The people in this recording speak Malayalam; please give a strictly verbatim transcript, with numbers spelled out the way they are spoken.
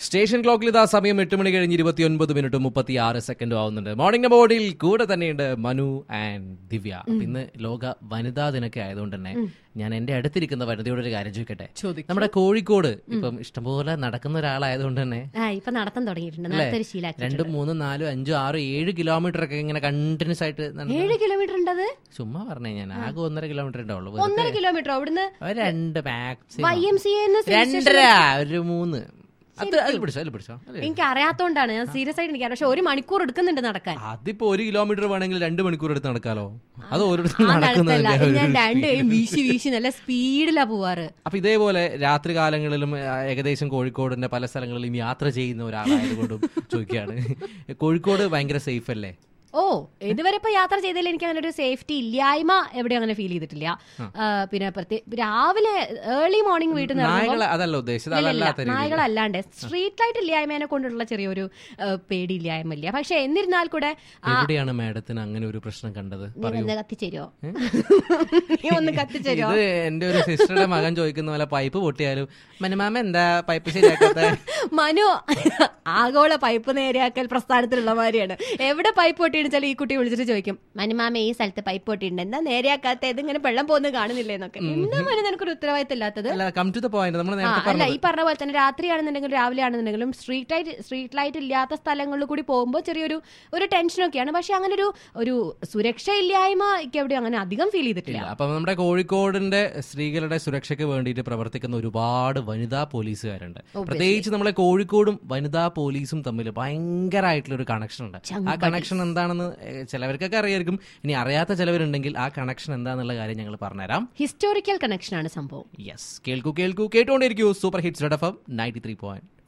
സ്റ്റേഷൻ ക്ലോക്കിൽ ഇതാ സമയം എട്ട് മണി കഴിഞ്ഞ് ഇരുപത്തി ഒൻപത് മിനിറ്റ് മുപ്പത്തി ആറ് സെക്കൻഡും ആവുന്നുണ്ട്. മോർണിംഗ് ബോർഡിൽ കൂടെ തന്നെയുണ്ട് മനു ആൻഡ് ദിവ്യ. ഇന്ന് ലോക വനിതാ ദിനമൊക്കെ ആയതുകൊണ്ട് തന്നെ ഞാൻ എന്റെ അടുത്തിരിക്കുന്ന വനിതയോട് ഒരു കാര്യം ചോദിക്കട്ടെ. നമ്മുടെ കോഴിക്കോട് ഇപ്പം ഇഷ്ടംപോലെ നടക്കുന്ന ഒരാളായതുകൊണ്ട് തന്നെ നടത്താൻ തുടങ്ങിയിട്ടുണ്ട്. രണ്ടും മൂന്നും നാലും അഞ്ചും ആറും ഏഴ് കിലോമീറ്റർ ഒക്കെ ഇങ്ങനെ കണ്ടിന്യൂസ് ആയിട്ട് ഏഴ് കിലോമീറ്റർ ഉണ്ടത് ചുമ്മാ പറഞ്ഞേ. ഞാൻ ആകെ ഒന്നര കിലോമീറ്റർ ഉണ്ടാവുള്ളൂ. ഒന്നര കിലോമീറ്റർ അവിടുന്ന് രണ്ട് മാക്സിമം രണ്ടര ഒരു മൂന്ന്. എനിക്ക് അറിയാത്തോണ്ടാണ് ഞാൻ സീരിയസ് ആയിട്ട് എനിക്ക്. പക്ഷെ ഒരു മണിക്കൂർ എടുക്കുന്നുണ്ട് നടക്കാൻ. അതിപ്പോ ഒരു കിലോമീറ്റർ വേണമെങ്കിൽ രണ്ട് മണിക്കൂർ എടുത്ത് നടക്കാലോ. അത് ഞാൻ രണ്ടുപേരും വീശി വീശി നല്ല സ്പീഡിലാ പോവാറ്. അപ്പൊ ഇതേപോലെ രാത്രി കാലങ്ങളിലും ഏകദേശം കോഴിക്കോടിന്റെ പല സ്ഥലങ്ങളിലും യാത്ര ചെയ്യുന്ന ഒരാളായതുകൊണ്ടും ചോദിക്കുകയാണ്, കോഴിക്കോട് ഭയങ്കര സേഫ് അല്ലേ? ഓ, ഇതുവരെ ഇപ്പൊ യാത്ര ചെയ്തതിൽ എനിക്ക് അങ്ങനെ ഒരു സേഫ്റ്റി ഇല്ലായ്മ എവിടെ അങ്ങനെ ഫീൽ ചെയ്തിട്ടില്ല. പിന്നെ രാവിലെ ഏർലി മോർണിംഗ് വീട്ടിൽ നിന്ന് നായകളല്ലാണ്ട് സ്ട്രീറ്റ് ലൈറ്റ് ഇല്ലായ്മേനെ കൊണ്ടുള്ള ചെറിയൊരു പേടി ഇല്ലായ്മ ഇല്ല. പക്ഷെ എന്നിരുന്നാൽ കൂടെ എവിടെയാണ് മാഡത്തിന് അങ്ങനെ ഒരു പ്രശ്നം കണ്ടത്? കത്തിച്ചേരോ ഒന്ന് കത്തിച്ചേരോ? ഇത് എന്റെ ഒരു സിസ്റ്ററുടെ മകൻ ചോദിക്കുന്ന പോലെ പൈപ്പ് പൊട്ടിയാലും മനമാമ എന്താ പൈപ്പ് ശരിയാക്കാത്ത? മനു ആഗോള പൈപ്പ് നേരെയാക്കൽ പ്രസ്ഥാനത്തിലുള്ള മാതിരിയാണ്. എവിടെ പൈപ്പ് പൊട്ടി ഈ കുട്ടി വിളിച്ചിട്ട് ചോദിക്കും, മനുമാമ ഈ സ്ഥലത്ത് പൈപ്പ് പൊട്ടിയിട്ടുണ്ട്, എന്താ നേരെയാക്കാത്ത, ഇതിങ്ങനെ വെള്ളം പോകുന്നത് കാണുന്നില്ല എന്നൊക്കെ. എന്താ മനു നിനക്കൊരു ഉത്തരവാദിത്തം ഇല്ലാത്തത്? അല്ല, ഈ പറഞ്ഞ പോലെ തന്നെ രാത്രിയാണെന്നുണ്ടെങ്കിലും രാവിലെ ആണെന്നുണ്ടെങ്കിലും സ്ട്രീറ്റ് ലൈറ്റ് സ്ട്രീറ്റ് ലൈറ്റ് ഇല്ലാത്ത സ്ഥലങ്ങളിൽ കൂടി പോകുമ്പോൾ ചെറിയൊരു ഒരു ടെൻഷനൊക്കെയാണ്. പക്ഷെ അങ്ങനെ ഒരു ഒരു സുരക്ഷ ഇല്ലായ്മ എവിടെ അങ്ങനെ അധികം ഫീൽ ചെയ്തിട്ടില്ല. അപ്പൊ നമ്മുടെ കോഴിക്കോടിന്റെ സ്ത്രീകളുടെ സുരക്ഷയ്ക്ക് വേണ്ടിയിട്ട് പ്രവർത്തിക്കുന്ന ഒരുപാട് വനിതാ പോലീസുകാരുണ്ട്. പ്രത്യേകിച്ച് നമ്മളെ കോഴിക്കോടും വനിതാ പോലീസും തമ്മിൽ ഭയങ്കരമായിട്ടുള്ള ഒരു കണക്ഷൻ ഉണ്ട്. ആ കണക്ഷൻ എന്താണെന്ന് ചിലവർക്കൊക്കെ അറിയായിരിക്കും. ഇനി അറിയാത്ത ചിലവരുണ്ടെങ്കിൽ ആ കണക്ഷൻ എന്താണെന്നുള്ള കാര്യം ഞങ്ങൾ പറഞ്ഞുതരാം. ഹിസ്റ്റോറിക്കൽ കണക്ഷൻ ആണ് സംഭവം. യെസ്, കേൾക്കൂ കേൾക്കൂ കേട്ടുകൊണ്ടിരിക്കൂ. Super hits red F M ninety three point